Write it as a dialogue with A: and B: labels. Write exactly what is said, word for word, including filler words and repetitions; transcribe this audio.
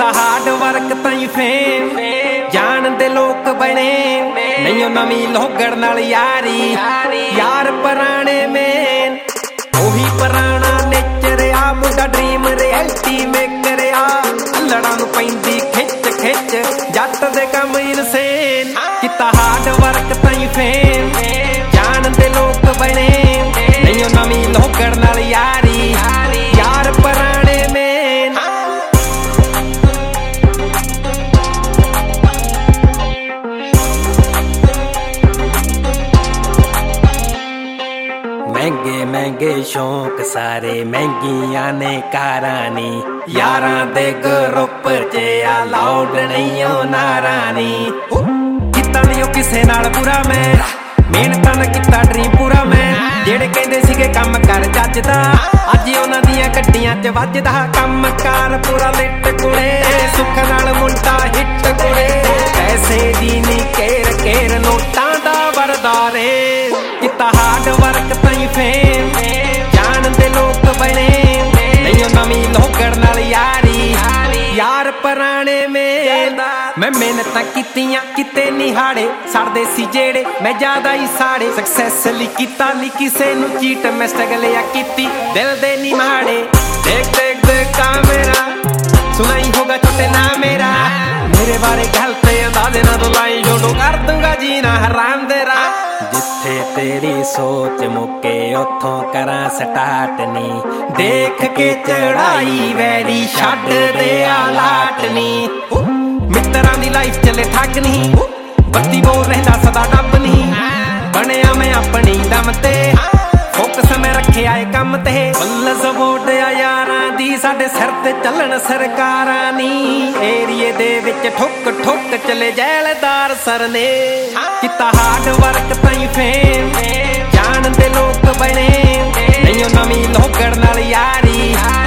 A: ਕੀਤਾ hard work ਤਾਈਂ fame ਜਾਣਦੇ ਲੋਕ ਬਣੇ ਨਹੀਂ ਉਹ ਨਵੀਂ ਲੋਗੜ ਨਾਲ ਯਾਰੀ ਯਾਰ ਪੁਰਾਣੇ ਮੇਨ ਉਹੀ ਪੁਰਾਣਾ ਨੇਚਰ ਆ ਮੁੰਡਾ ਡ੍ਰੀਮ ਰਿਐਲਿਟੀ ਮੇਕਰ ਆ ਲੜਾਂ ਨੂੰ ਪੈਂਦੀ ਖਿੱਚ ਖਿੱਚ ਜੱਟ ਦੇ ਕੰਮ ਇਨਸੇਨ ਕੀਤਾ ਹਾਰਡ ਵਰਕ ਤਾਈਂ ਫੇਮ ਜਾਣਦੇ ਲੋਕ ਬਣੇ ਨਹੀਂ ਉਹ ਨਵੀਂ ਲੋਗੜ ਨਾਲ ਯਾਰੀ ਯਾਰ ਪੁਰਾਣੇ ਮੇਨ ਮਹਿੰਗੇ ਮਹਿੰਗੇ ਸ਼ੌਂਕ ਸਾਰੇ ਮਹਿੰਗੀਆਂ ਨੇ ਕਾਰਾਂ ਨੀ ਯਾਰਾਂ ਦੇ ਗਰੁੱਪ 'ਚ ਆ ਲਾਉਡ ਨਹੀਂ ਉਹ ਨਾਰਾਂ ਨੀ ਕੀਤਾ ਨੀ ਉਹ ਕਿਸੇ ਨਾਲ ਬੁਰਾ ਮੈਂ ਮਿਹਨਤਾਂ ਨਾਲ ਕੀਤਾ ਡ੍ਰੀਮ ਪੂਰਾ ਮੈਂ ਜਿਹੜੇ ਕਹਿੰਦੇ ਸੀਗੇ ਕੰਮ ਕਰ ਚੱਜਦਾ ਅੱਜ ਉਹਨਾਂ ਦੀਆਂ ਗੱਡੀਆਂ 'ਚ ਵੱਜਦਾ ਕੰਮ ਕਾਰ ਪੂਰਾ ਲਿੱਟ ਕੁੜੇ ਸੁੱਖ ਨਾਲ ਮੁੰਡਾ ਹਿੱਟ ਕੁੜੇ ਪੈਸੇ ਦੀ ਨੀ ਕੇਰ ਕੇਰ ਨੋਟਾਂ ਦਾ ਵਰਦਾਰੇ ਕੀਤਾ ਹਾਰਡ ਵਰਕ ਤਾਈਂ ਫੇਮ ਜਾਣਦੇ ਲੋਕ ਬਣੇ ਨਹੀਂ ਉਹ ਨਵੀਂ ਲੋਗੜ ਨਾਲ ਯਾਰੀ ਯਾਰ ਪੁਰਾਣੇ ਮੇਨ ਮੈਂ ਮਿਹਨਤਾਂ ਕੀਤੀਆਂ ਕਿਤੇ ਨਿਹਾੜੇ ਸੜਦੇ ਸੀ ਜਿਹੜੇ ਮੈਂ ਜ਼ਿਆਦਾ ਹੀ ਸਾੜੇ ਸਕਸੈਸ ਲਈ ਕੀਤਾ ਨਹੀਂ ਕਿਸੇ ਨੂੰ ਚੀਟ ਮੈਂ ਸਟਰਗਲ ਆ ਕੀਤੀ ਦਿਲ ਦੇ ਨੀ ਮਾੜੇ ਦੇਖ ਦੇਖ ਦੇਖ ਕਾਮੇਰਾ ਸੁਣਾਈ ਹੋਗਾ ਛੋਟੇ ਨਾ ਮੇਰਾ ਮੇਰੇ ਬਾਰੇ ਗਲਤ ਅੰਦਾਜ਼ੇ ਨਾਲ ਤੂੰ ਲਾਈ ਜੋੜੋ ਕਰ ਦੂੰਗਾ ਜੀਣਾ ਹਰਾਮ ਤੇਰਾ ਜਿੱਥੇ ਤੇਰੀ ਸੋਚ ਮੁੱਕੇ ਉੱਥੋਂ ਕਰਾਂ ਸਟਾਰਟ ਨੀ ਦੇਖ ਕੇ ਚੜਾਈ ਵੈਰੀ ਛੱਡ ਦੇ ਆਲਾਟ ਨੀ ਮਿੱਤਰਾਂ ਦੀ ਲਾਈਫ ਚੱਲੇ ਠੱਗ ਨਹੀਂ ਬੱਤੀ ਬੋਲ ਰਹਿੰਦਾ ਸਦਾ ਡੱਬ ਨਹੀਂ ਬਣਿਆ ਮੈਂ ਆਪਣੀ ਦਮ ਤੇ ਫੋਕਸ ਮੈਂ ਰੱਖਿਆ ਏ ਕੰਮ ਤੇ ਬੱਲ ਸਪੋਰਟ ਆ ਯਾਰਾਂ ਦੀ ਸਾਡੇ ਸਿਰ ਤੇ ਚੱਲਣ ਸਰਕਾਰਾਂ ਨੀ ਏਰੀਏ ਦੇ ਵਿੱਚ ਠੁੱਕ ਠੁੱਕ ਚਲੇ ਜੈਲਦਾਰ ਸਰ ਨੇ ਕੀਤਾ ਹਾਰਡ ਵਰਕ ਤਾਈਂ ਫੇਮ ਜਾਣਦੇ ਲੋਕ ਬਣੇ ਨਹੀਂ ਉਹ ਨਵੀਂ ਲੋਗੜ ਨਾਲ ਯਾਰੀ